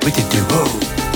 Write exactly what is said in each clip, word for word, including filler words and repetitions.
вот это воу.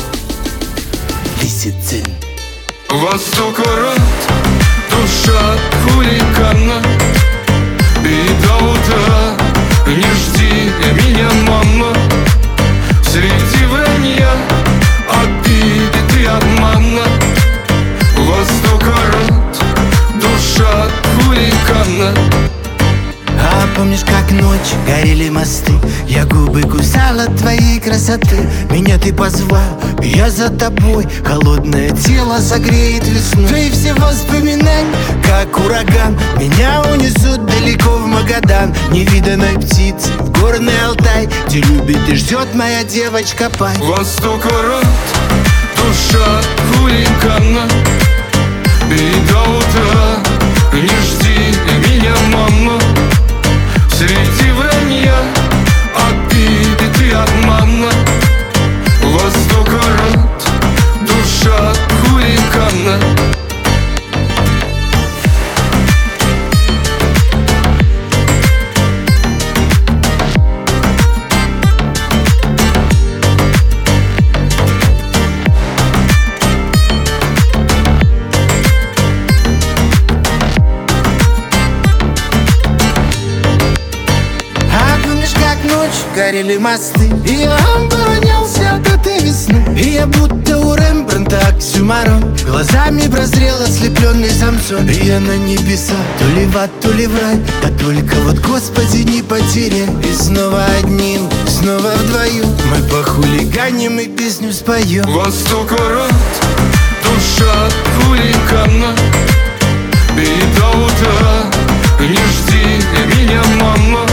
Лисицын. Восток орет, душа хулигана. И до утра не жди меня, мама. Среди вранья, обиды и обмана. Восток орет, душа хулигана. А помнишь, как ночь горели мосты? Я губы кусала твоей красоты. Меня ты позвал, я за тобой. Холодное тело согреет весну. Да и все воспоминания, как ураган, меня унесут далеко в Магадан. Невиданной птицы в горный Алтай, где любит и ждет моя девочка Пай. Восток орет, душа хулигана. И до утра не жди меня, мама. Среди вранья, обиды и обмана. Восток орет, душа хулигана. Горели мосты, и я оборонялся от этой весны. И я будто у Рембрандта оксюмарон, глазами прозрел ослепленный Самсон. И я на небеса, то ли в ад, то ли в рай, да только вот, Господи, не потеряй. И снова одним, снова вдвоем мы похулиганим и песню споем. Восток орет, душа хулигана. И до утра не жди меня, мама.